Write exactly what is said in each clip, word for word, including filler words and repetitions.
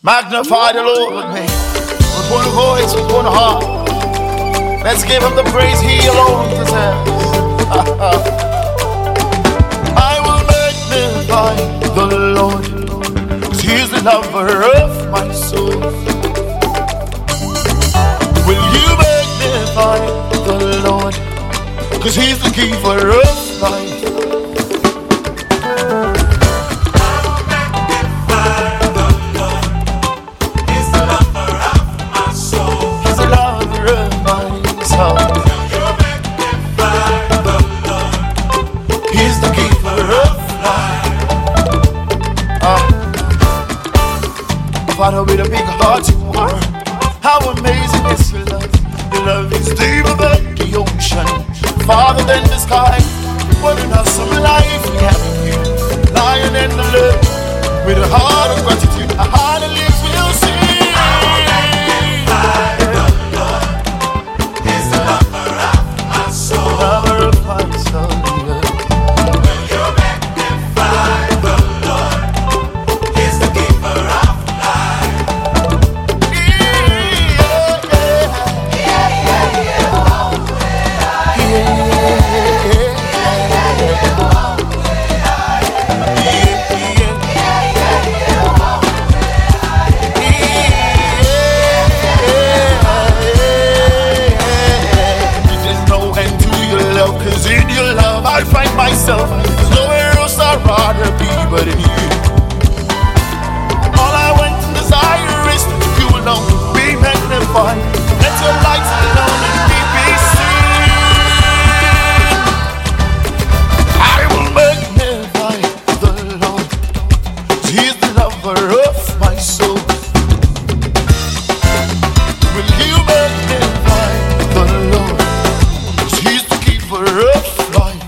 Magnify the Lord with me, with one voice, with one heart. Let's give him the praise he alone deserves. I will magnify the Lord, cause he is the lover of my soul. Will you magnify the Lord, cause he's the giver of life. Father, with a big heart you are. How amazing is your love. Your love is deeper than the ocean, farther than the sky. What an awesome life we have in you, lying in the love. With a heart of gratitude, a heart that lives will sing. He's the lover of my soul. Lover of my soul. Will you magnify the Lord? He's the giver of I find myself, there's nowhere else I'd rather be but in you. All I want and desire is that you alone be magnified. Let your light alone and be, be seen. I will magnify the Lord, he is the lover of my soul. Will you magnify the Lord, he's the giver of life.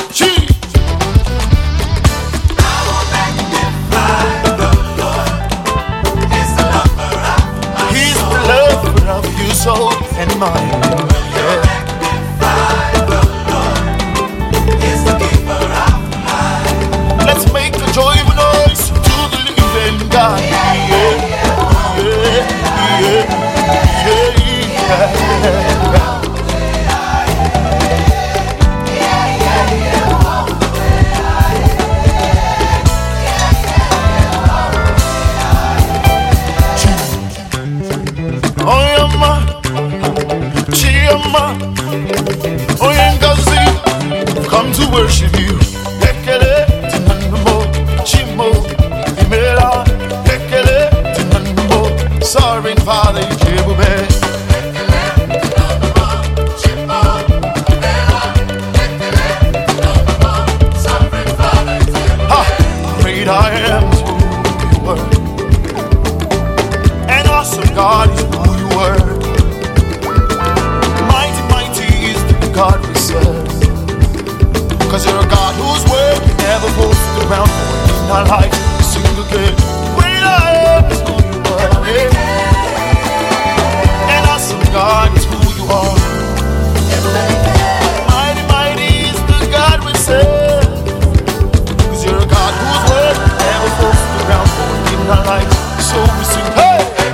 Soul and mind. Yeah. Let's make a joyful noise to the living God. Yeah, yeah, yeah, yeah, yeah. Oh, yeah, ma. Chiama, Oyengazi, come to worship you. Ekele, Tinanmo, Chimo, Imela, Ekele, Tinanmo, Sovereign Father, Jebube. Great I am is who you were, and awesome God is who you were. God we serve, cause you're a God whose word never falls to the ground. In our life, we sing again. Great I am is who you are, yeah. And awesome God is who you are. Mighty, mighty is the God we serve, cause you're a God whose word never falls to the ground. In our life, so we sing, hey, hey,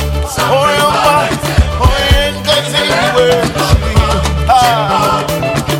oh, you're mine, oh, you ain't got anywhere. Ah.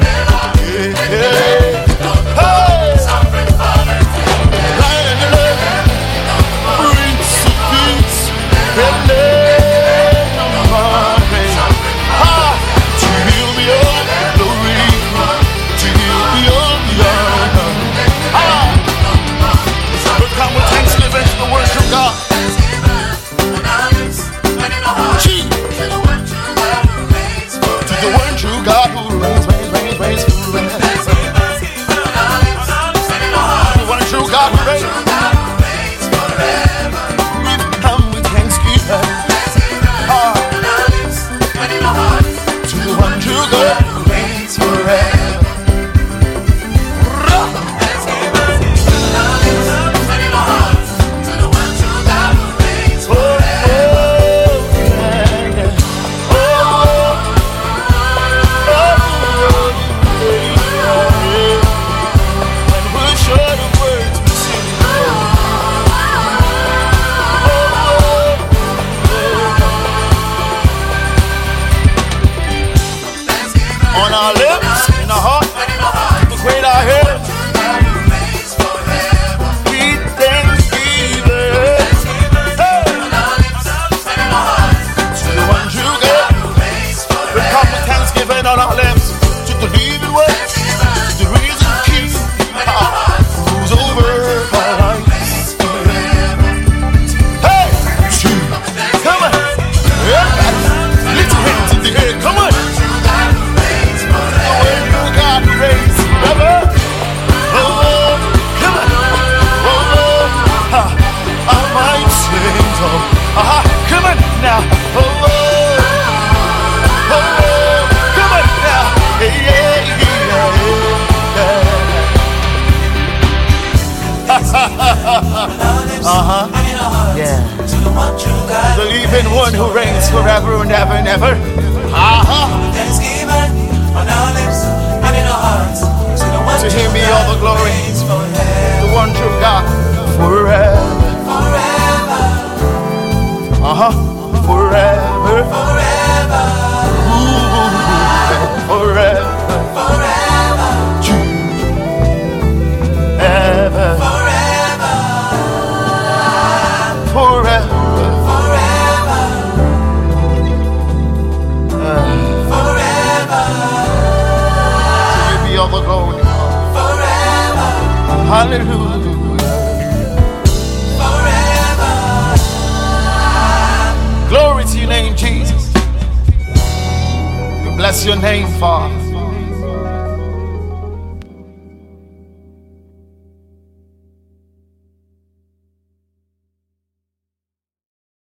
Uh-huh. and in our hearts. Yeah. To the one true God. Believe in one who reigns forever and ever and ever. Uh-huh. Thanksgiving on our lips and in our hearts. To the one To true him be God all the glory. reigns forever. The one true God. Forever. Forever. Uh-huh. Forever. Forever. Ooh, forever. Forever. Ever. Forever. Forever. Forever. Uh, Forever. to you be all the glory. Forever. Hallelujah. Glory to your name, Jesus. We bless your name, Father.